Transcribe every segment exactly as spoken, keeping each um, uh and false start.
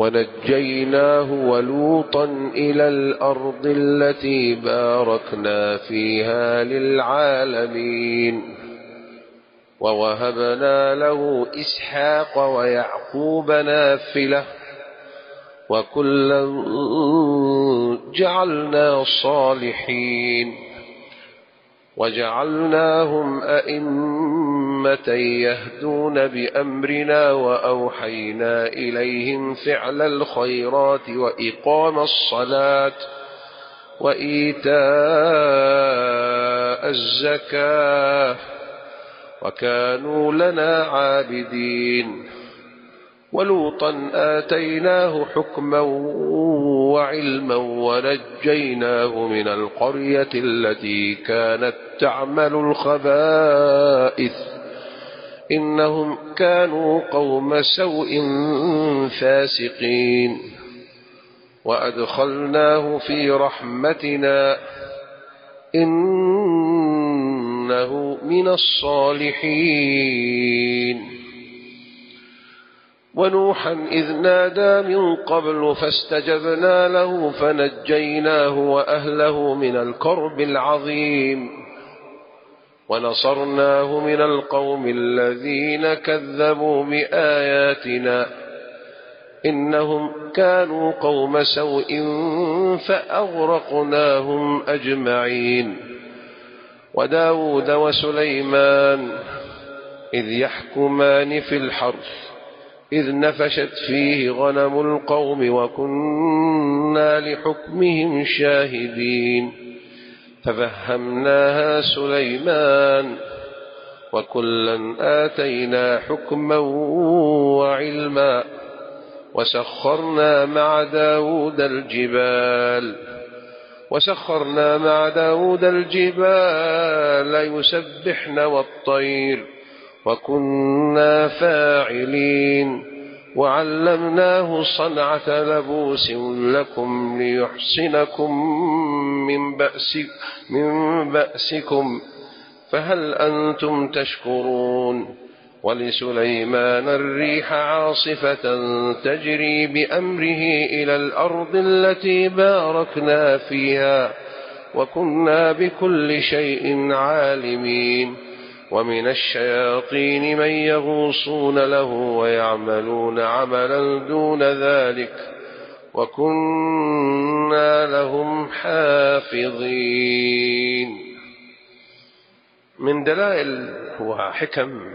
ونجيناه ولوطا إلى الأرض التي باركنا فيها للعالمين ووهبنا له إسحاق ويعقوب نافلة وكلا جعلنا صالحين وجعلناهم أئمة يهدون بأمرنا وأوحينا إليهم فعل الخيرات وإقام الصلاة وإيتاء الزكاة وكانوا لنا عابدين ولوطا آتيناه حكما وعلما ونجيناه من القرية التي كانت تعمل الخبائث إنهم كانوا قوم سوء فاسقين وأدخلناه في رحمتنا إنه من الصالحين ونوحا إذ نادى من قبل فاستجبنا له فنجيناه وأهله من الكرب العظيم ونصرناه من القوم الذين كذبوا بآياتنا إنهم كانوا قوم سوء فأغرقناهم أجمعين وداود وسليمان إذ يحكمان في الحرث إذ نفشت فيه غنم القوم وكنا لحكمهم شاهدين ففهمناها سليمان وكلا آتينا حكما وعلما وسخرنا مع داود الجبال وسخرنا مع داود الجبال يسبحن والطير وكنا فاعلين وعلمناه صنعة لبوس لكم ليحصنكم من, بأس من بأسكم فهل أنتم تشكرون ولسليمان الريح عاصفة تجري بأمره إلى الأرض التي باركنا فيها وكنا بكل شيء عالمين ومن الشياطين من يغوصون له ويعملون عملا دون ذلك وكنا لهم حافظين. من دلائل وحكم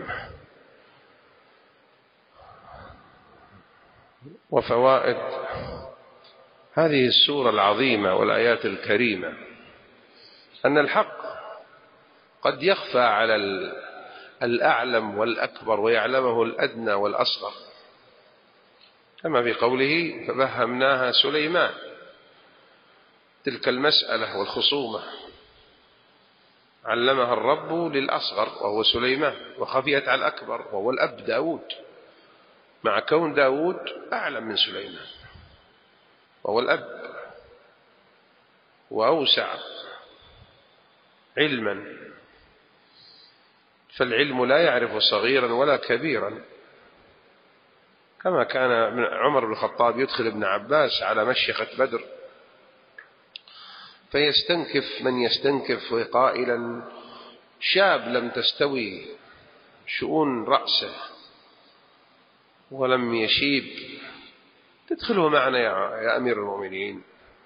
وفوائد هذه السورة العظيمة والآيات الكريمة أن الحق قد يخفى على الأعلم والأكبر ويعلمه الأدنى والأصغر، كما في قوله ففهمناها سليمان. تلك المسألة والخصومة علمها الرب للأصغر وهو سليمان، وخفيت على الأكبر وهو الأب داود، مع كون داود أعلم من سليمان وهو الأب وأوسع علما، فالعلم لا يعرف صغيرا ولا كبيرا، كما كان عمر بن الخطاب يدخل ابن عباس على مشيخة بدر فيستنكف من يستنكف قائلا شاب لم تستوي شؤون رأسه ولم يشيب تدخله معنا يا أمير المؤمنين.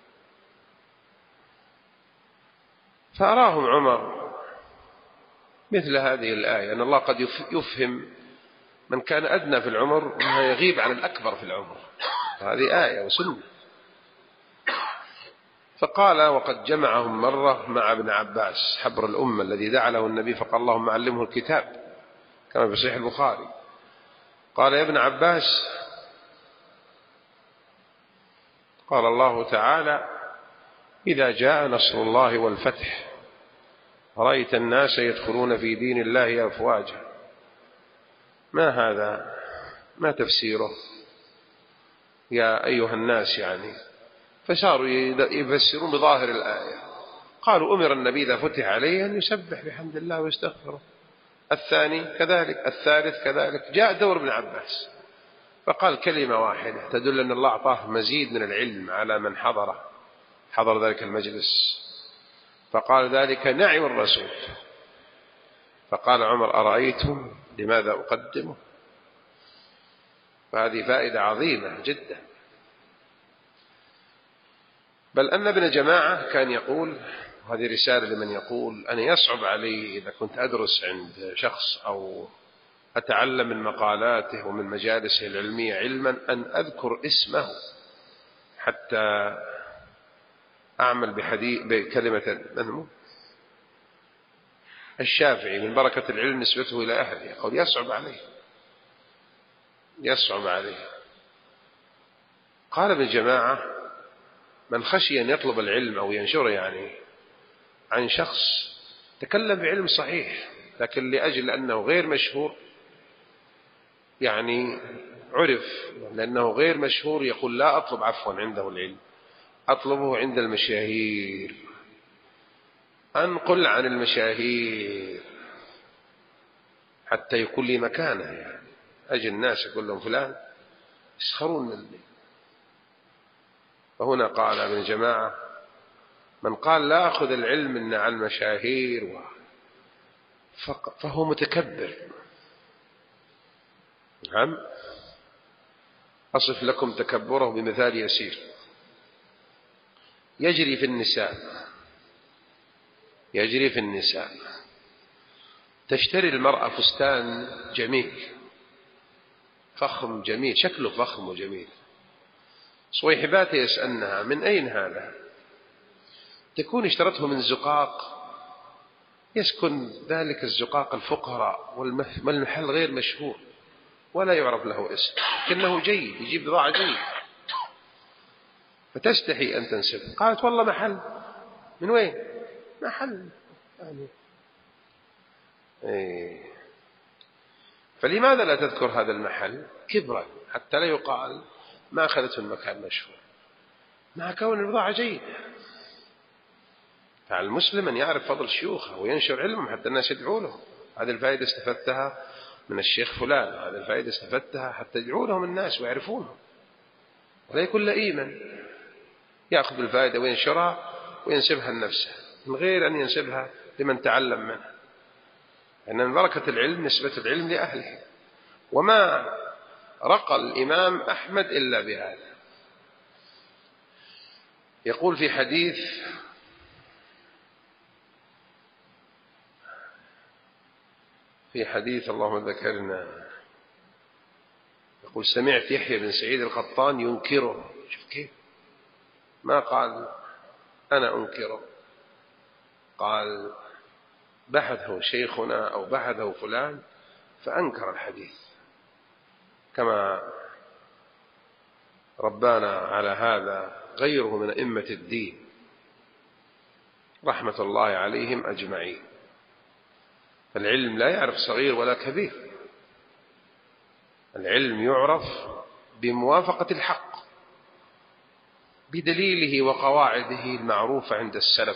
فأراهم عمر مثل هذه الآية أن الله قد يفهم من كان أدنى في العمر أنه يغيب عن الأكبر في العمر، هذه آية وسنة. فقال وقد جمعهم مرة مع ابن عباس حبر الأمة الذي دعا له النبي فقال اللهم علمه الكتاب كما في صحيح البخاري. قال يا ابن عباس قال الله تعالى إذا جاء نصر الله والفتح رأيت الناس يدخلون في دين الله أفواجا، ما هذا؟ ما تفسيره يا أيها الناس؟ يعني فصاروا يفسرون بظاهر الآية. قالوا أمر النبي إذا فتح عليه أن يسبح بحمد الله ويستغفره، الثاني كذلك، الثالث كذلك. جاء دور ابن عباس فقال كلمة واحدة تدل أن الله أعطاه مزيد من العلم على من حضره حضر ذلك المجلس، فقال ذلك نعم الرسول. فقال عمر أرأيتم لماذا أقدمه؟ فهذه فائدة عظيمة جدا. بل أن ابن جماعة كان يقول، هذه رسالة لمن يقول أنا يصعب علي إذا كنت أدرس عند شخص أو أتعلم من مقالاته ومن مجالسه العلمية علما أن أذكر اسمه حتى أعمل بحديث بكلمة منه. الشافعي من بركة العلم نسبته إلى أهله يقول يصعب عليه يصعب عليه. قال ابن جماعة من خشي أن يطلب العلم أو ينشره يعني عن شخص تكلم بعلم صحيح لكن لأجل أنه غير مشهور، يعني عرف لأنه غير مشهور، يقول لا أطلب عفوا عنده العلم، أطلبه عند المشاهير، أنقل عن المشاهير حتى يكون لي مكانه. يعني أجي الناس يقول لهم فلان يسخرون مني. فهنا قال ابن جماعة من قال لا أخذ العلم من عن المشاهير فهو متكبر. نعم، أصف لكم تكبره بمثال يسير يجري في النساء يجري في النساء تشتري المرأة فستان جميل فخم جميل، شكله فخم وجميل، صويحبات يسألنها من أين هذا؟ تكون اشترته من زقاق يسكن ذلك الزقاق الفقراء والمحل غير مشهور ولا يعرف له اسم، لكنه جيد يجيب بضاعة جيد، فتستحي أن تنسب. قالت والله محل. من وين؟ محل يعني. إيه. فلماذا لا تذكر هذا المحل كبرا حتى لا يقال ما أخذته المكان مشهور، مع كون البضاعة جيدة. فعلى المسلم أن يعرف فضل شيوخه وينشر علمهم حتى الناس يدعوا له. هذه الفائدة استفدتها من الشيخ فلان، هذه الفائدة استفدتها حتى يدعوا لهم الناس ويعرفونهم، ولا يكون لئيما يأخذ الفائدة وينشرها وينسبها لنفسه من غير أن ينسبها لمن تعلم منه. أن من بركة العلم نسبة العلم لأهله، وما رقى الإمام أحمد إلا بهذا. يقول في حديث في حديث اللهم ذكرنا، يقول سمعت يحيى بن سعيد القطان ينكره. شوف كيف ما قال أنا أنكره، قال بحثه شيخنا أو بحثه فلان فأنكر الحديث، كما ربانا على هذا غيره من أئمة الدين رحمة الله عليهم أجمعين. فالعلم لا يعرف صغير ولا كبير، العلم يعرف بموافقة الحق بدليله وقواعده المعروفة عند السلف.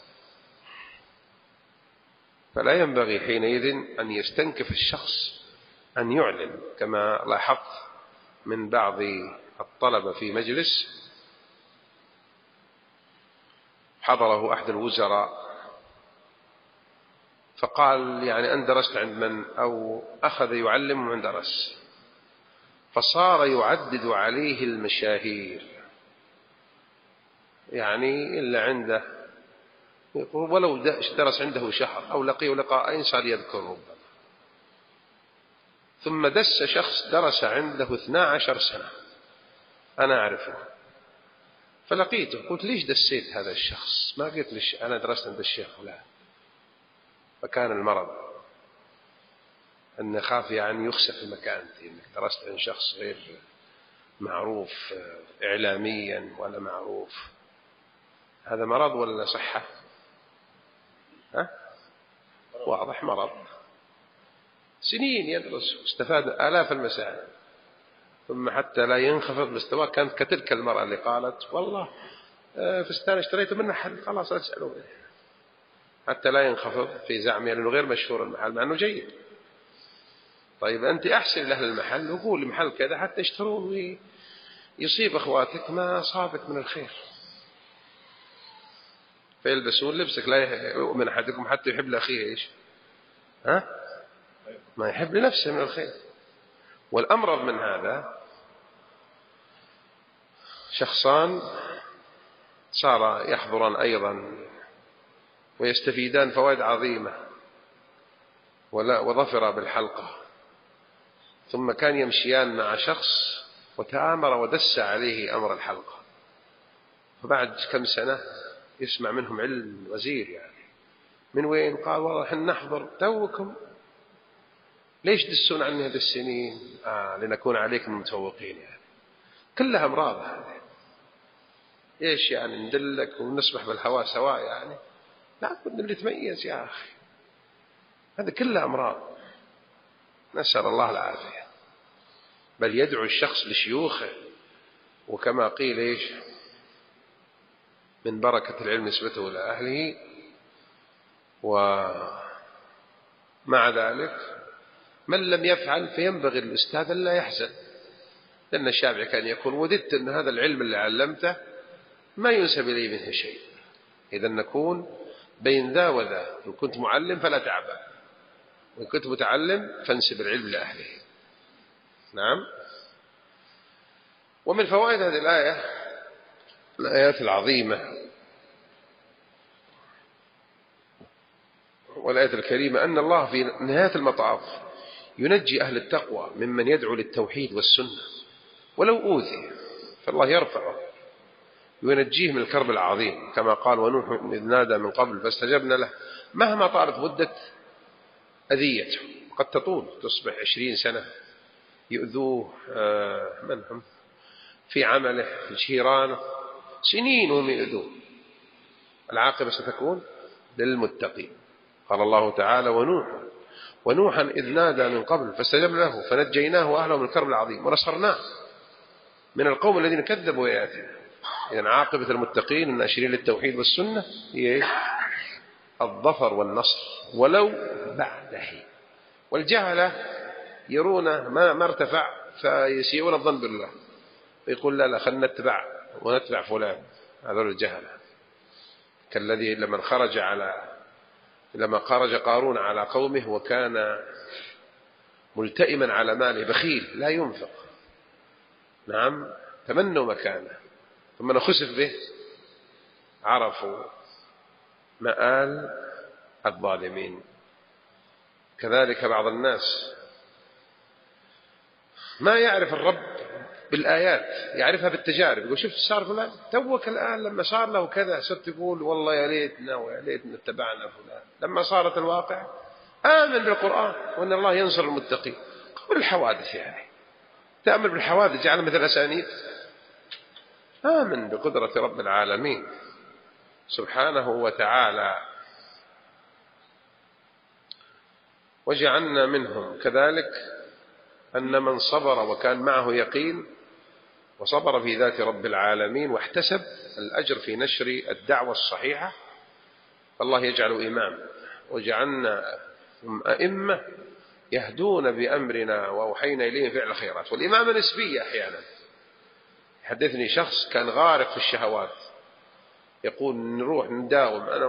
فلا ينبغي حينئذ أن يستنكف الشخص أن يعلم، كما لاحظت من بعض الطلبة في مجلس حضره أحد الوزراء فقال يعني أن درست عند من أو أخذ يعلم من درس، فصار يعدد عليه المشاهير، يعني إلا عنده ولو درس عنده شهر أو لقيه لقاءين صار يذكره. ثم دس شخص درس عنده اثنا عشر سنة أنا أعرفه، فلقيته قلت ليش دسيت هذا الشخص؟ ما قلت ليش أنا درست عند الشيخ فلان. فكان المرض أن خاف يعني يخسف مكانتي، إنك درست عند شخص غير معروف إعلاميا ولا معروف. هذا مرض ولا صحة؟ ها؟ واضح مرض. سنين يدرس واستفاد آلاف المسائل، ثم حتى لا ينخفض مستواه كانت كتلك المرأة اللي قالت والله فستان اشتريته من محل خلاص لا تسألوا، حتى لا ينخفض في زعمه لأنه غير مشهور المحل مع أنه جيد. طيب أنت أحسن لأهل المحل وقول محل كذا حتى يشترون ويصيب أخواتك ما أصابك من الخير، فيلبسون لبسك. لا يؤمن أحدكم حتى يحب لأخيه إيش؟ ها؟ ما يحب لنفسه من الخير. والأمرض من هذا شخصان صار يحضران أيضا ويستفيدان فوائد عظيمة وظفر بالحلقة، ثم كان يمشيان مع شخص وتآمر ودس عليه أمر الحلقة، فبعد كم سنة يسمع منهم علم وزير يعني. من وين؟ قال والله احنا نحضر توكم. ليش دسون عني هذه السنين؟ آه لنكون عليكم متفوقين يعني. كلها أمراض هذه. إيش يعني ندلك ونسبح بالهواء سواء يعني؟ لا بد اللي يتميز يا أخي. هذا كلها أمراض، نسأل الله العافية. بل يدعو الشخص لشيوخه، وكما قيل إيش من بركة العلم نسبته إلى أهله. ومع ذلك من لم يفعل فينبغي الأستاذ أن لا يحزن، لأن الشافعي كان يقول وددت أن هذا العلم اللي علمته ما ينسب إليه منه شيء. إذا نكون بين ذا وذا، إن كنت معلم فلا تعبأ، وإن كنت متعلم فانسب العلم لأهله. نعم. ومن فوائد هذه الآية الآيات العظيمة والآية الكريمة أن الله في نهاية المطاف ينجي أهل التقوى ممن يدعو للتوحيد والسنة ولو أوذي، فالله يرفعه وينجيه من الكرب العظيم، كما قال ونوح إذ نادى من قبل فاستجبنا له. مهما طالت مدة أذيته، قد تطول تصبح عشرين سنة يؤذوه من هم في عمله في جيرانه، سنين هم يؤذوه، العاقبة ستكون للمتقين. قال الله تعالى ونوح ونوحا إذ نادى من قبل فاستجبنا له فنجيناه وأهله من الكرب العظيم ونصرناه من القوم الذين كذبوا آياتنا. إذن عاقبة المتقين الناشرين للتوحيد والسنة هي الظفر والنصر ولو بعد حين. والجهلة يرون ما ما ارتفع فيسيئون الظن بالله ويقول لا لا خلنا نتبع ونتبع فلان. هذول الجهلة كالذي لما خرج على لما خرج قارون على قومه وكان ملتئما على ماله بخيل لا ينفق. نعم تمنوا مكانه ثم نخسف به، عرفوا مآل الظالمين. كذلك بعض الناس ما يعرف الرب بالآيات، يعرفها بالتجارب. يقول شفت صار فلان توك الآن لما صار له كذا صرت يقول والله يا ليتنا ويا ليتنا اتبعنا فلان. لما صارت الواقع آمن بالقرآن وأن الله ينصر المتقين قبل الحوادث. يعني تأمل بالحوادث جعل مثل أسانيد. آمن بقدرة رب العالمين سبحانه وتعالى. وجعلنا منهم كذلك أن من صبر وكان معه يقين وصبر في ذات رب العالمين واحتسب الأجر في نشر الدعوة الصحيحة فالله يجعل إمام. وجعلنا أئمة يهدون بأمرنا وأوحينا إليهم فعل الخيرات. والإمامة نسبية أحيانا. حدثني شخص كان غارق في الشهوات يقول نروح نداوم أنا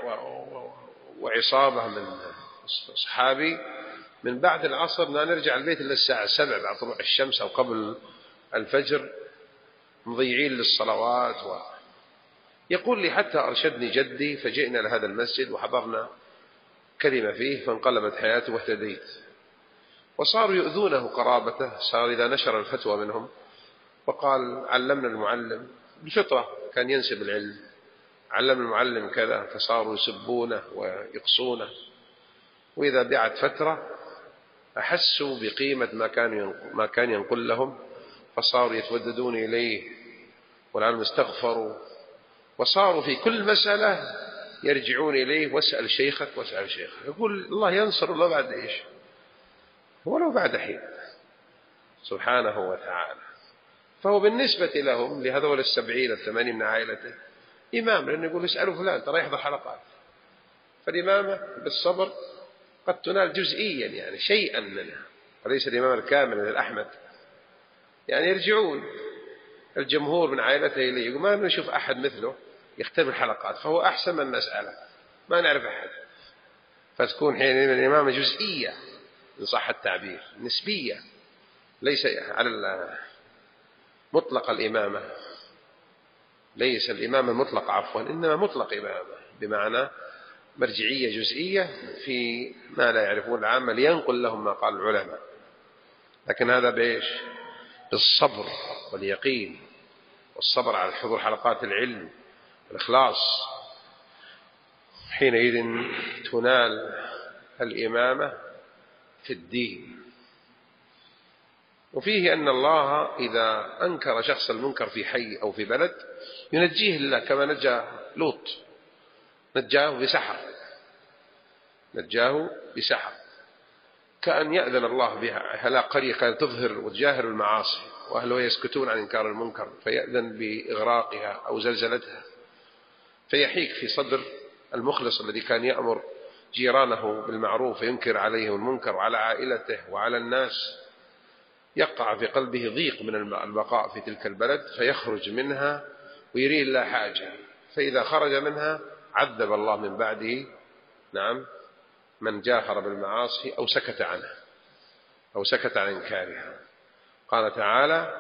وعصابة من أصحابي من بعد العصر لا نرجع البيت إلا الساعة سبع بعد طلوع الشمس أو قبل الفجر مضيعين للصلوات. و... يقول لي حتى أرشدني جدي فجئنا لهذا المسجد وحضرنا كلمة فيه فانقلبت حياته واهتديت. وصاروا يؤذونه قرابته، صار إذا نشر الفتوى منهم وقال علمنا المعلم بالفطرة كان ينسب العلم، علم المعلم كذا، فصاروا يسبونه ويقصونه. وإذا بعد فترة أحسوا بقيمة ما كان ما كان ينقل لهم فصاروا يتوددون إليه والعلم استغفروا وصاروا في كل مسألة يرجعون إليه واسأل شيخك واسأل شيخك. يقول الله ينصر الله بعد إيش؟ ولو بعد حين سبحانه وتعالى. فهو بالنسبة لهم لهذول السبعين الثمانين من عائلته إمام، لأنه يقول اسألوا فلان ترى يحضر حلقات. فالإمامة بالصبر قد تنال جزئيا يعني شيئا منها، وليس الإمام الكامل مثل أحمد، يعني يرجعون الجمهور من عائلته إليه، يقول ما نشوف أحد مثله يختم الحلقات، فهو أحسن من نسأله، ما نعرف أحد. فتكون حين الإمامة جزئية إن صح التعبير، نسبية، ليس على مطلق الإمامة، ليس الإمامة المطلق عفوا، إنما مطلق إمامة بمعنى مرجعية جزئية في ما لا يعرفون العامة لينقل لهم ما قال العلماء. لكن هذا بإيش؟ بالصبر واليقين والصبر على حضور حلقات العلم والإخلاص، حينئذ تنال الإمامة في الدين. وفيه أن الله إذا أنكر شخص المنكر في حي أو في بلد ينجيه الله، كما نجى لوط، نجاه بسحر، نجاه بسحر، كأن يأذن الله بها. هلاك قرية كانت تظهر وتجاهر المعاصي وأهلها يسكتون عن إنكار المنكر، فيأذن بإغراقها أو زلزلتها، فيحيك في صدر المخلص الذي كان يأمر جيرانه بالمعروف وينكر عليهم المنكر وعلى عائلته وعلى الناس، يقع في قلبه ضيق من البقاء في تلك البلد، فيخرج منها ويريه الله حاجة، فإذا خرج منها عذب الله من بعده نعم من جاهر بالمعاصي أو سكت عنها أو سكت عن إنكارها. قال تعالى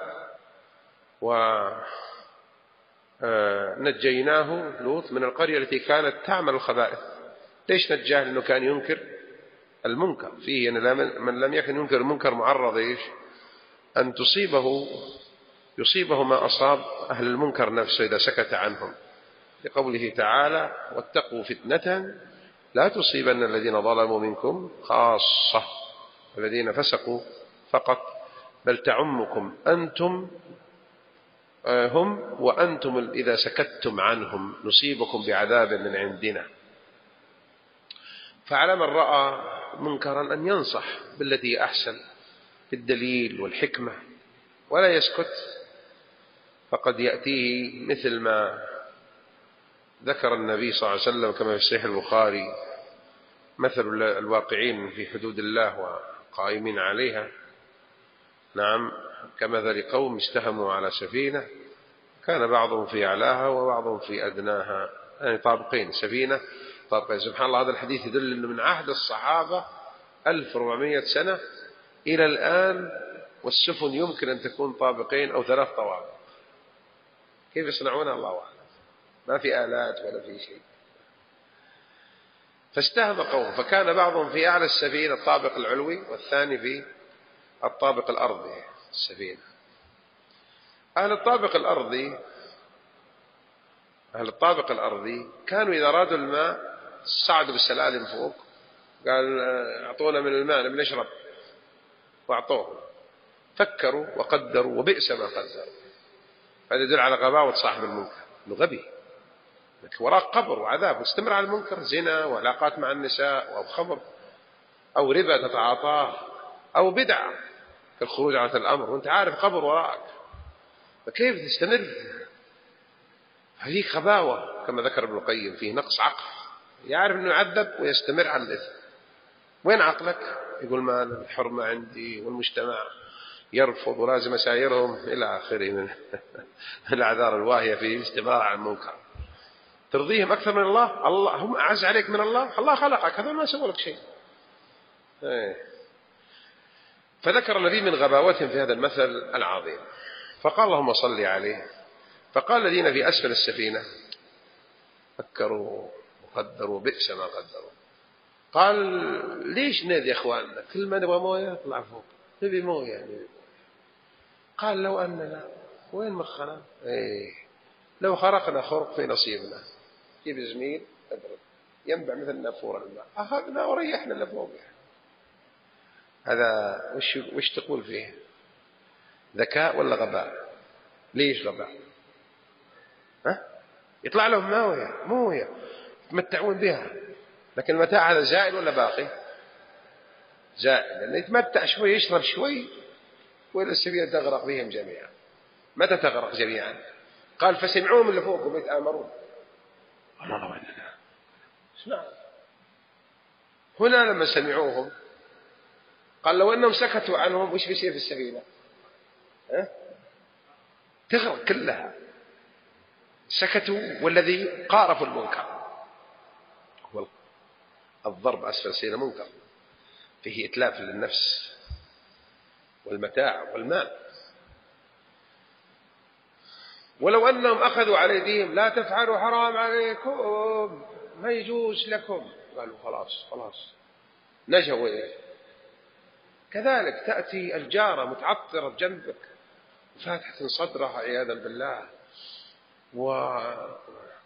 ونجيناه لوط من القرية التي كانت تعمل الخبائث. ليش نجاه؟ لأنه كان ينكر المنكر. فيه أن من لم يكن ينكر المنكر معرض إيش؟ أن تصيبه يصيبه ما أصاب أهل المنكر نفسه إذا سكت عنهم، لقوله تعالى واتقوا فتنة لا تصيبن الذين ظلموا منكم خاصة، الذين فسقوا فقط، بل تعمكم أنتم هم وأنتم إذا سكتتم عنهم نصيبكم بعذاب من عندنا. فعلى من رأى منكرا أن ينصح بالتي أحسن بالدليل والحكمة ولا يسكت، فقد يأتيه مثل ما ذكر النبي صلى الله عليه وسلم كما في صحيح البخاري مثل الواقعين في حدود الله وقائمين عليها، نعم كمثل قوم استهموا على سفينة كان بعضهم في أعلاها وبعضهم في أدناها، يعني طابقين، سفينة طابقين. سبحان الله، هذا الحديث يدل أنه من عهد الصحابة ألف وأربعمائة سنة إلى الآن والسفن يمكن أن تكون طابقين أو ثلاث طوابق. كيف يصنعونها الله أعلم، ما في آلات ولا في شيء. فاستهم قوم، فكان بعضهم في أعلى السفينة الطابق العلوي والثاني في الطابق الأرضي السفينة. أهل الطابق الأرضي أهل الطابق الأرضي كانوا إذا أرادوا الماء صعدوا بالسلالم فوق، قال أعطونا من الماء بنشرب، وأعطوه، فكروا وقدروا وبئس ما قدروا. هذا يدل على غباوة صاحب المنكر، إنه غبي، وراء قبر وعذاب واستمر على المنكر، زنا وعلاقات مع النساء أو خمر أو ربا تتعاطاه أو بدعة كالخروج عن الأمر وأنت عارف قبر وراءك، فكيف تستمر؟ هذه غباوة كما ذكر ابن القيم، فيه نقص عقل، يعرف أنه يعذب ويستمر على الإثم. وين عقلك؟ يقول ما الحرمة عندي والمجتمع يرفض ولازم أسايرهم إلى آخره من الأعذار الواهية في الاستمرار على المنكر. ترضيهم أكثر من الله؟ الله هم أعز عليك من الله؟ الله خلقك، هذول ما سووا لك شيء. فذكر النبي من غباوتهم في هذا المثل العظيم، فقال اللهم صل عليه. فقال الذين في أسفل السفينة فكروا وقدروا بئس ما قدروا. قال ليش نادي يا أخواننا كل ما نبغى موية نطلع فوق، نبي موية يعني. قال لو أننا وين مخنا إيه لو خرقنا خرق في نصيبنا، جيب زميل أضرب ينبع مثل نافورة الماء، أخذنا وريحنا اللي فوق. هذا وش وش تقول فيه؟ ذكاء ولا غباء؟ ليش غباء؟ ها؟ يطلع لهم موية موية يتمتعون بها، لكن المتاع هذا زائل ولا باقي؟ زائل، لأنه يتمتع شوي يشرب شوي وإلى السفينة تغرق بهم جميعا. متى تغرق جميعا؟ قال فسمعوهم اللي فوقهم يتآمرون. الله وإننا اسمع. هنا لما سمعوهم قال لو أنهم سكتوا عنهم وش بيصير في السفينة؟ أه؟ تغرق كلها. سكتوا والذي قارفوا المنكر. الضرب أسفل سيل منكر فيه إتلاف للنفس والمتاع والمال. ولو أنهم أخذوا على أيديهم لا تفعلوا حرام عليكم ما يجوز لكم، قالوا خلاص خلاص نجوا. كذلك تأتي الجارة متعطرة بجنبك وفاتحة صدرها عياذا بالله ورافع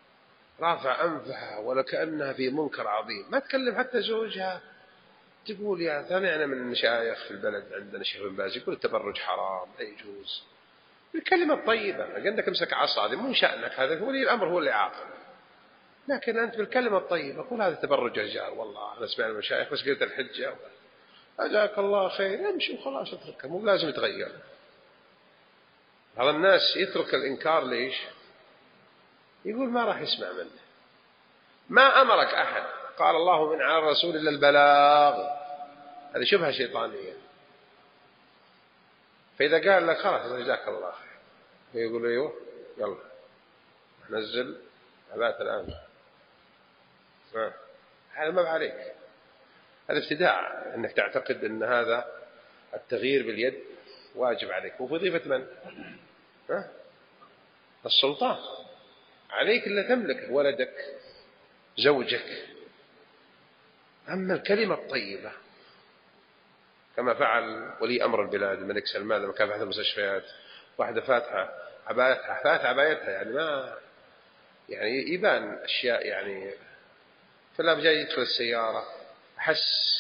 أنفها ولا كأنها في منكر عظيم، ما تكلم حتى زوجها. تقول يا سمعنا من المشايخ في البلد عندنا شيخ بن باز يقول التبرج حرام لا يجوز. الكلمة الطيبة عندك امسك عصا، هذا مو شأنك، هذا ولي الأمر هو اللي عاقل. لكن أنت بالكلمة الطيبة قول هذا تبرج رجال، والله أنا سمعنا المشايخ بس قلت الحجة أجاك الله خير امشي وخلاص اتركه، مو لازم يتغير. هذا الناس يترك الإنكار ليش؟ يقول ما راح يسمع منه. ما أمرك أحد، قال الله من على الرسول إلا البلاغ، هذه شبهة شيطانية. فإذا قال لك خلاص جزاك الله خير يقول أيوه يلا نزل عباءة الآن، هذا ما عليك. هذا ابتداع أنك تعتقد أن هذا التغيير باليد واجب عليك. ووظيفة من؟ ها؟ السلطان عليك إلا تملك ولدك زوجك. أما الكلمة الطيبة كما فعل ولي أمر البلاد الملك سلمان لما كان في المستشفيات، واحدة فاتحة عبايتها فاتحة عبايتها يعني ما يعني يبان أشياء يعني. فلا جاي يدخل السيارة حس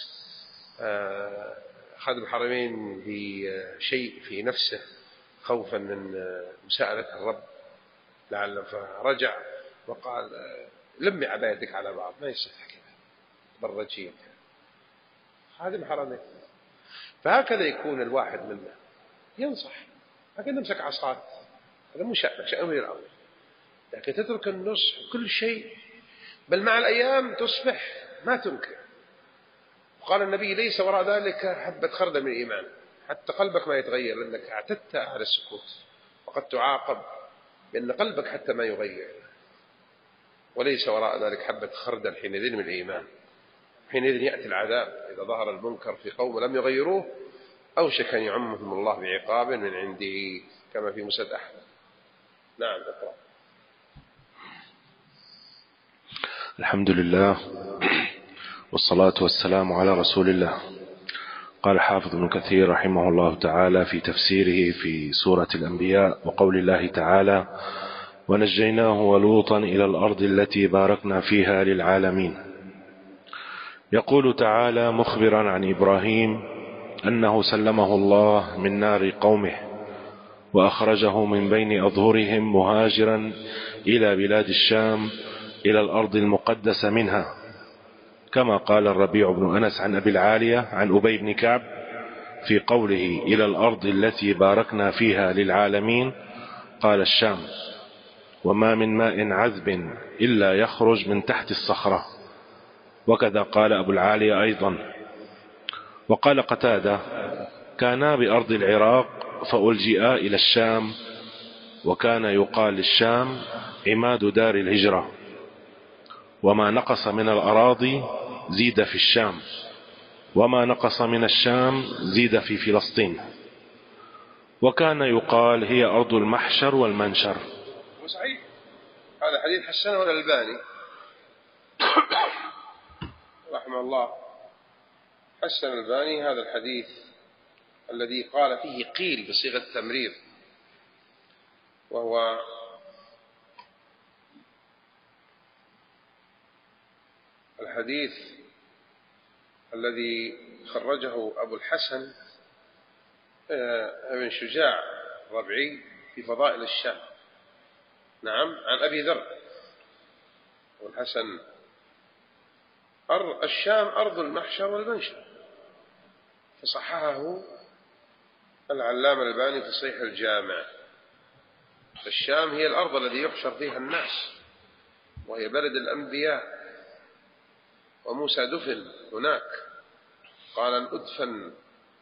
خادم الحرمين بشيء في نفسه خوفا من مساءلة الرب لعله، فرجع وقال لمي عبايتك على بعض ما يصح كذا برجين خادم حرمين. فهكذا يكون الواحد منا ينصح، لكن نمسك عصات هذا مو شأنك، شأن ولي الأمر. لكن تترك النصح كل شيء، بل مع الأيام تصبح ما تنكر. وقال النبي ليس وراء ذلك حبة خردل من الإيمان، حتى قلبك ما يتغير لأنك اعتدت على السكوت، وقد تعاقب بأن قلبك حتى ما يغير. وليس وراء ذلك حبة خردل حينئذ من الإيمان. حينئذ يأتي العذاب إذا ظهر المنكر في قوم لم يغيروه أوشك أن يعمهم الله بعقاب من عنده كما في مسند أحمد. نعم اقرأ. الحمد لله والصلاة والسلام على رسول الله. قال حافظ ابن كثير رحمه الله تعالى في تفسيره في سورة الأنبياء وقول الله تعالى ونجيناه ولوطا إلى الأرض التي باركنا فيها للعالمين. يقول تعالى مخبرا عن إبراهيم أنه سلمه الله من نار قومه وأخرجه من بين أظهرهم مهاجرا إلى بلاد الشام إلى الأرض المقدسة منها، كما قال الربيع بن أنس عن أبي العالية عن أبي بن كعب في قوله إلى الأرض التي باركنا فيها للعالمين قال الشام، وما من ماء عذب إلا يخرج من تحت الصخرة. وكذا قال أبو العالية أيضا. وقال قتادة كانا بأرض العراق فألجئا إلى الشام، وكان يقال للشام عماد دار الهجرة، وما نقص من الأراضي زيد في الشام، وما نقص من الشام زيد في فلسطين. وكان يقال هي أرض المحشر والمنشر. صحيح، هذا حديث حسنه الألباني رحمه الله. حسن الألباني هذا الحديث الذي قال فيه قيل بصيغة التمريض، وهو الحديث الذي خرجه أبو الحسن ابن شجاع الربعي في فضائل الشام. نعم، عن أبي ذر. أبو الحسن الشام أرض المحشر والمنشر، فصححه العلامة الألباني في صحيح الجامع. الشام هي الأرض التي يحشر فيها الناس، وهي بلد الأنبياء، وموسى دفن هناك. قال أن أدفن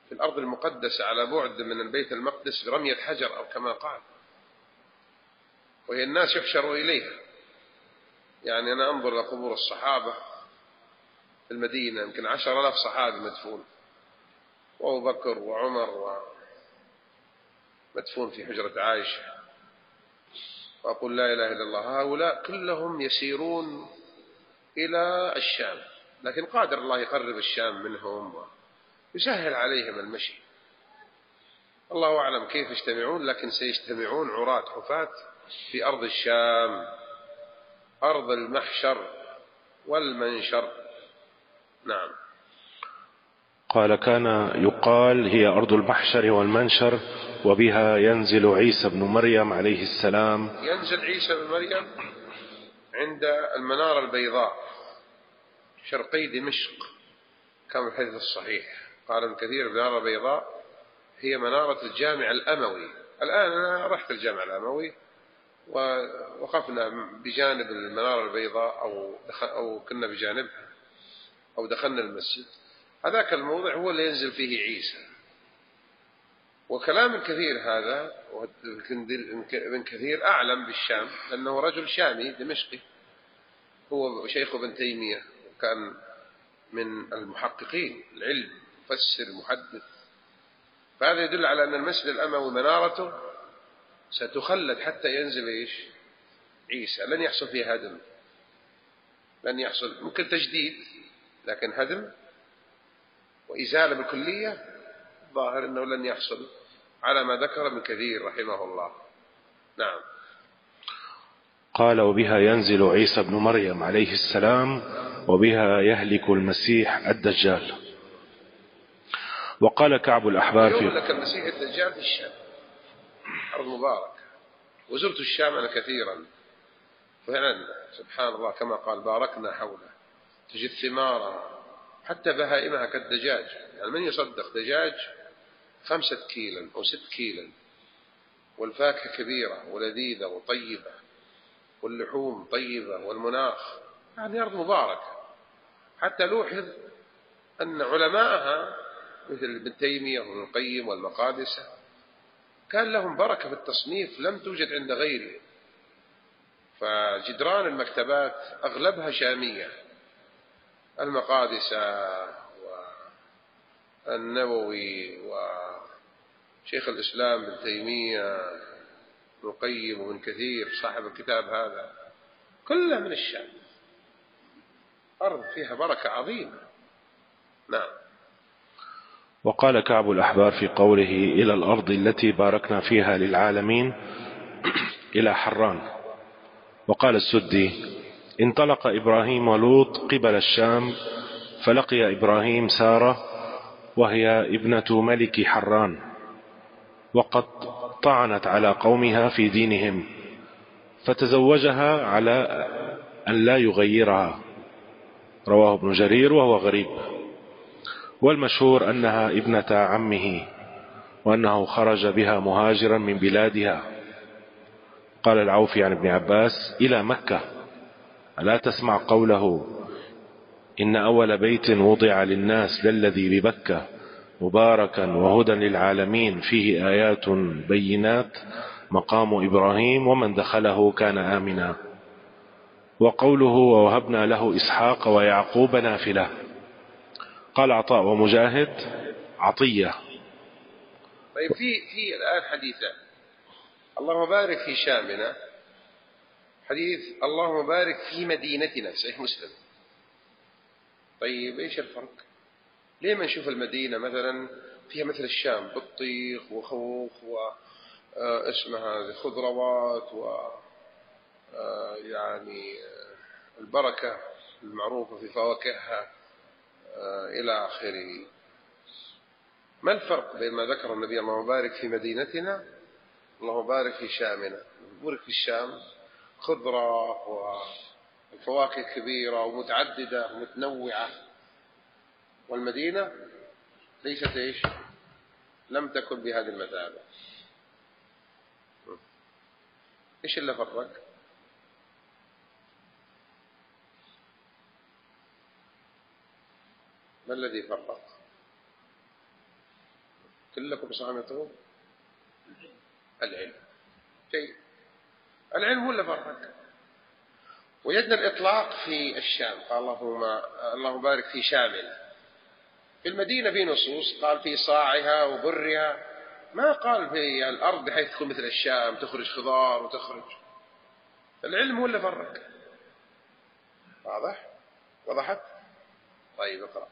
في الأرض المقدسة على بعد من البيت المقدس برمية حجر أو كما قال، وهي الناس يحشروا إليها. يعني أنا أنظر إلى قبور الصحابة في المدينة، يمكن عشر آلاف صحابي مدفون، وأبو بكر وعمر مدفون في حجرة عائشة، وأقول لا إله إلا الله. هؤلاء كلهم يسيرون إلى الشام، لكن قادر الله يقرب الشام منهم ويسهل عليهم المشي. الله أعلم كيف يجتمعون، لكن سيجتمعون عراة حفاة في أرض الشام، أرض المحشر والمنشر. نعم. قال كان يقال هي أرض المحشر والمنشر، وبها ينزل عيسى بن مريم عليه السلام. ينزل عيسى بن مريم عند المنارة البيضاء شرقي دمشق، كما في الحديث الصحيح. قال ابن كثير المنارة البيضاء هي منارة الجامع الأموي. الآن أنا رحت الجامع الأموي ووقفنا بجانب المنارة البيضاء أو, أو كنا بجانبها أو دخلنا المسجد. هذاك الموضع هو اللي ينزل فيه عيسى. وكلام كثير هذا ابن كثير أعلم بالشام، لأنه رجل شامي دمشقي، هو شيخ ابن تيمية، وكان من المحققين العلم، مفسر محدث. فهذا يدل على أن المسجد الأموي منارته ستخلد حتى ينزل إيش عيسى. لن يحصل فيه هدم، لن يحصل، ممكن تجديد، لكن هدم وإزالة بالكلية ظاهر أنه لن يحصل على ما ذكر ابن كثير رحمه الله. نعم. قال وبها ينزل عيسى بن مريم عليه السلام، وبها يهلك المسيح الدجال. وقال كعب الأحبار في يهلك المسيح الدجال في الشام، أرض مبارك. وزرت الشام أنا كثيرا، فعلا سبحان الله كما قال باركنا حوله، تجد ثمارا حتى بهائمها كالدجاج. يعني من يصدق دجاج خمسة كيلا أو ست كيلا، والفاكهة كبيرة ولذيذة وطيبة، واللحوم طيبة، والمناخ يعني أرض مباركة. حتى لوحظ أن علماءها مثل ابن تيمية وابن القيم والمقادسة كان لهم بركة في التصنيف لم توجد عند غيره. فجدران المكتبات أغلبها شامية، المقادسة والنووي وشيخ الإسلام ابن تيمية ابن القيم وابن كثير صاحب الكتاب هذا كلها من الشام، أرض فيها بركة عظيمة. نعم. وقال كعب الأحبار في قوله إلى الأرض التي باركنا فيها للعالمين إلى حران. وقال السدي انطلق إبراهيم ولوط قبل الشام، فلقي إبراهيم سارة وهي ابنة ملك حران، وقد طعنت على قومها في دينهم، فتزوجها على أن لا يغيرها. رواه ابن جرير وهو غريب. والمشهور أنها ابنة عمه، وأنه خرج بها مهاجرا من بلادها. قال العوفي عن ابن عباس إلى مكة، ألا تسمع قوله إن أول بيت وضع للناس للذي ببكة مباركا وهدى للعالمين فيه آيات بينات مقام إبراهيم ومن دخله كان آمنا. وقوله ووهبنا له إسحاق ويعقوب نافلة. قال عطاء ومجاهد عطية. طيب في في الآن حديثان، اللهم بارك في شامنا، حديث اللهم بارك في مدينتنا في صحيح مسلم. طيب ايش الفرق؟ ليه ما نشوف المدينة مثلا فيها مثل الشام بطيخ وخوخ واسمها خضروات و يعني البركة المعروفة في فواكهها إلى آخره؟ ما الفرق بين ما ذكر النبي اللهم بارك في مدينتنا اللهم بارك في شامنا؟ بارك في الشام خضرة والفواكه كبيرة ومتعددة ومتنوعة، والمدينة ليست إيش؟ لم تكن بهذه المثابة. إيش اللي فرق؟ ما الذي فرق؟ كلكم صامتون. العلم شيء، العلم هو اللي فرق. وجدنا الإطلاق في الشام، قال اللهم اللهم بارك في شامل. في المدينة في نصوص قال في صاعها وبرها، ما قال في الأرض بحيث تكون مثل الشام تخرج خضار وتخرج. العلم هو اللي فرق. واضح؟ وضحت؟ طيب اقرأ.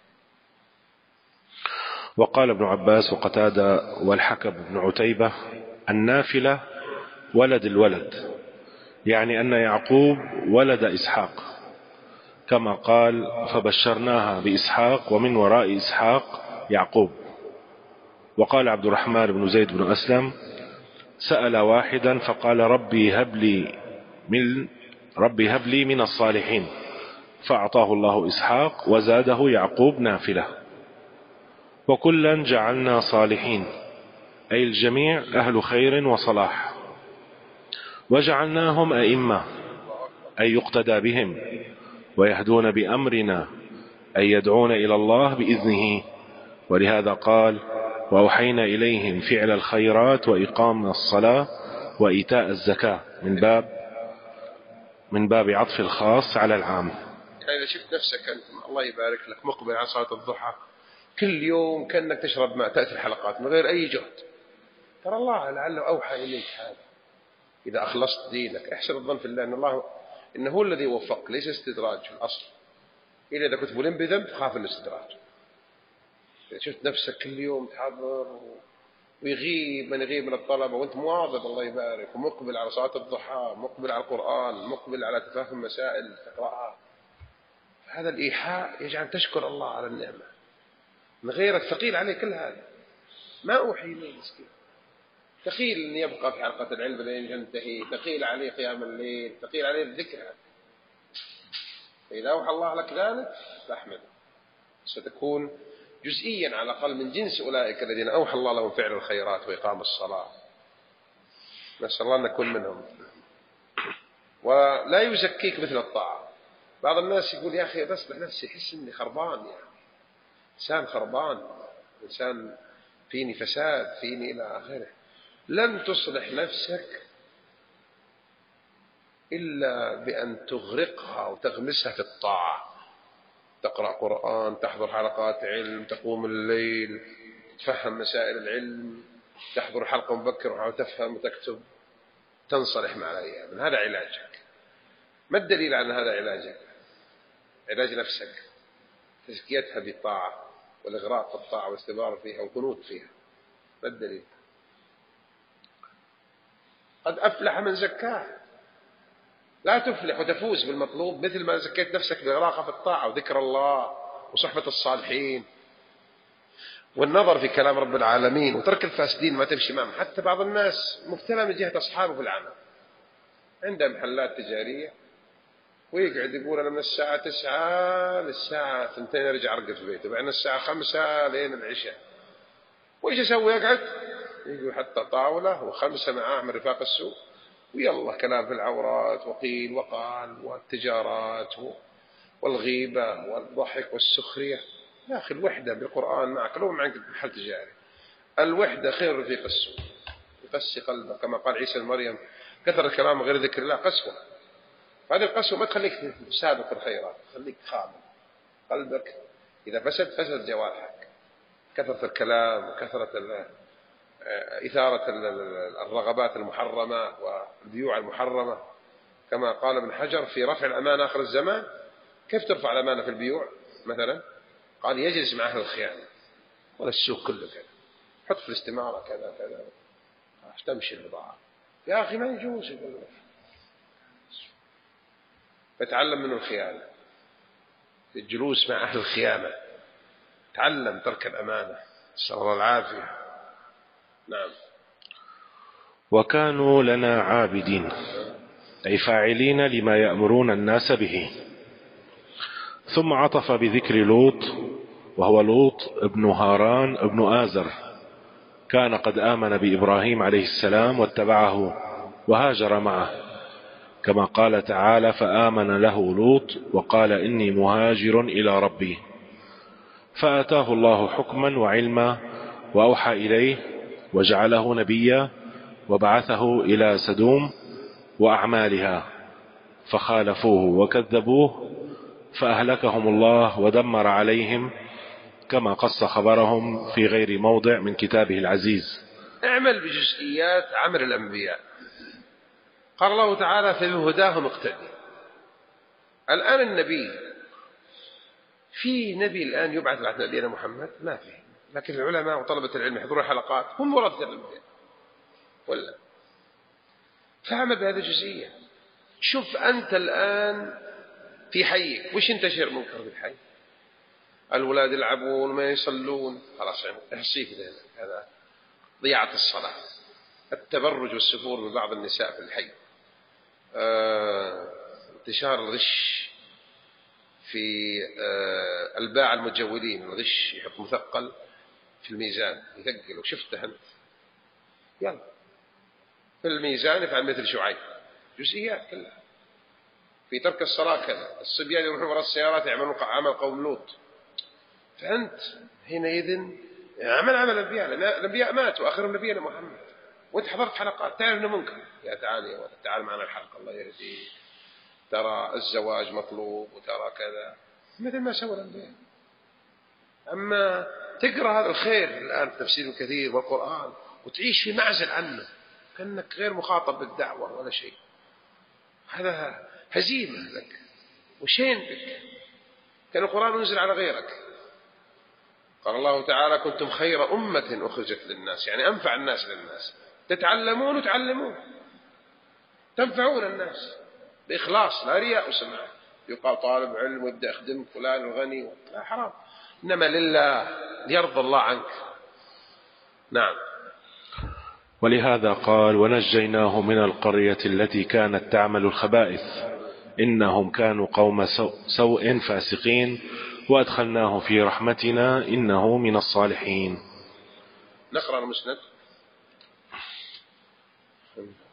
وقال ابن عباس وقتادة والحكم بن عتيبة: النافلة ولد الولد، يعني أن يعقوب ولد إسحاق، كما قال: فبشرناها بإسحاق ومن وراء إسحاق يعقوب. وقال عبد الرحمن بن زيد بن أسلم: سأل واحدا فقال: ربي هب لي من ربي هب لي من الصالحين، فأعطاه الله إسحاق وزاده يعقوب نافلة. وكلا جعلنا صالحين، أي الجميع أهل خير وصلاح، وجعلناهم أئمة، أي يقتدى بهم، ويهدون بأمرنا، أي يدعون إلى الله بإذنه. ولهذا قال: وأوحينا إليهم فعل الخيرات وإقام الصلاة وإيتاء الزكاة، من باب من باب عطف الخاص على العام. يعني إذا شفت نفسك أنت الله يبارك لك مقبل على صلاة الضحى كل يوم كأنك تشرب ماء، تأتي الحلقات من غير أي جهد، ترى الله لعله أوحى إليك هذا. إذا أخلصت دينك احسن الظن في الله، إن الله إنه هو الذي وفق، ليس استدراج في الأصل. إلا إذا كنت ملم بذنب خاف الاستدراج. إذا شفت نفسك كل يوم تحضر ويغيب من يغيب من الطلبة وأنت مواظب الله يبارك، ومقبل على صلاة الضحى، مقبل على القرآن، مقبل على تفهم مسائل تقرأها، هذا الإيحاء يجعل تشكر الله على النعمة. من غيرك ثقيل عليه كل هذا، ما أوحي إليه مسكين، ثقيل أن يبقى في حلقة العلم لين ينتهي، ثقيل عليه قيام الليل، ثقيل عليه الذكر. فإذا أوحى الله لك ذلك فاحمده، ستكون جزئيا على الأقل من جنس أولئك الذين أوحى الله لهم فعل الخيرات وإقام الصلاة. نسأل الله أن نكون منهم. ولا يزكيك مثل الطاعة. بعض الناس يقول يا أخي بصلح نفسي، يحس إني خربان، يعني إنسان خربان، إنسان فيني فساد، فيني إلى آخره. لن تصلح نفسك إلا بأن تغرقها وتغمسها في الطاعة، تقرأ قرآن، تحضر حلقات علم، تقوم الليل، تفهم مسائل العلم، تحضر حلقة مبكرة وتفهم وتكتب، تنصلح مع الأيام. هذا علاجك. ما الدليل على هذا علاجك؟ علاج نفسك، تزكيتها بالطاعة والإغراق في الطاعة والاستمرار فيها والقنوت فيها. ما الدليل؟ قد أفلح من زكاه. لا تفلح وتفوز بالمطلوب مثل ما زكيت نفسك بإغراقها في الطاعة وذكر الله وصحبة الصالحين والنظر في كلام رب العالمين وترك الفاسدين ما تمشي معهم. حتى بعض الناس مبتلى من جهة أصحابه في العمل، عنده محلات تجارية ويقعد يقول أنا من الساعة تسعة للساعة ثنتين يرجع أرقد في بيته، بعدين الساعة خمسة لين العشاء. وإيش يسوي؟ يقعد يقول حتى طاولة وخمسة معاه من رفاق السوق، ويلا كلام في العورات وقيل وقال والتجارات والغيبة والضحك والسخرية. يا أخي الوحدة بالقرآن معك، لو معك محل تجاري، الوحدة خير رفيق السوء، يقسي قلبك كما قال عيسى لمريم: كثر الكلام غير ذكر الله قسوة. هذه القسوة ما تخليك تسابق الخيرات، تخليك خامل قلبك. إذا فسد فسد جوارحك، كثرة الكلام وكثرة إثارة الرغبات المحرمة والبيوع المحرمة. كما قال ابن حجر في رفع الأمانة آخر الزمان: كيف ترفع الأمانة في البيوع مثلا؟ قال يجلس مع أهل الخيانة، ولا السوق كله كذا، حط في الاستمارة كذا كذا، تمشي البضاعة. يا أخي ما يجوز يقول لك. فتعلم منه الخيانة، الجلوس مع أهل الخيانة، تعلم ترك الأمانة، نسأل الله العافية. نعم. وكانوا لنا عابدين، أي فاعلين لما يأمرون الناس به. ثم عطف بذكر لوط، وهو لوط ابن هاران ابن آزر، كان قد آمن بإبراهيم عليه السلام واتبعه وهاجر معه، كما قال تعالى: فآمن له لوط وقال إني مهاجر إلى ربي. فآتاه الله حكما وعلما وأوحى إليه وجعله نبيا وبعثه إلى سدوم وأعمالها فخالفوه وكذبوه فأهلكهم الله ودمر عليهم كما قص خبرهم في غير موضع من كتابه العزيز. اعمل بجزئيات عمل الأنبياء. قال الله تعالى فبهداهم اقتدي. الآن النبي، في نبي الآن يبعث بعد نبينا محمد؟ ما فيه، لكن العلماء وطلبة العلم يحضرون الحلقات هم ورثة الأنبياء ولا؟ فاعمل بهذه الجزئية. شوف أنت الآن في حيك وش ينتشر منكر بالحي؟ الولاد يلعبون وما يصلون، خلاص احصيه في ذلك، هذا ضياعة الصلاة. التبرج والسفور من بعض النساء في الحي، آه، انتشار الغش في آه، الباعة المتجولين، الغش يحط مثقل في الميزان يثقل، وشفته أنت، يلا في الميزان يفعل مثل شعيب، جزئيات كلها. في ترك الصلاة كذا، الصبيان يروحون وراء السيارات يعملون عمل قوم لوط. فأنت حينئذ عمل عمل الأنبياء، الأنبياء ماتوا آخرهم نبينا محمد، وانت حضرت حلقات تعرف انه منكر. يا تعال يا ولد تعال معنا الحلقة الله يهديك، ترى الزواج مطلوب وترى كذا، مثل ما سوى الأنبياء. أما تقرأ هذا الخير الآن في تفسير كثير والقرآن وتعيش في معزل عنه كأنك غير مخاطب بالدعوة ولا شيء، هذا هزيمة لك وشين بك، كان القرآن ينزل على غيرك. قال الله تعالى كنتم خير أمة أخرجت للناس، يعني أنفع الناس للناس، تتعلمون وتعلمون، تنفعون الناس بإخلاص لا رياء وسمعة. يقال طالب علم ويبدأ يخدم فلان الغني، لا حرام، إنما لله ليرضى الله عنك. نعم. ولهذا قال ونجيناه من القرية التي كانت تعمل الخبائث إنهم كانوا قوم سوء فاسقين وأدخلناه في رحمتنا إنه من الصالحين. نقرأ المسند.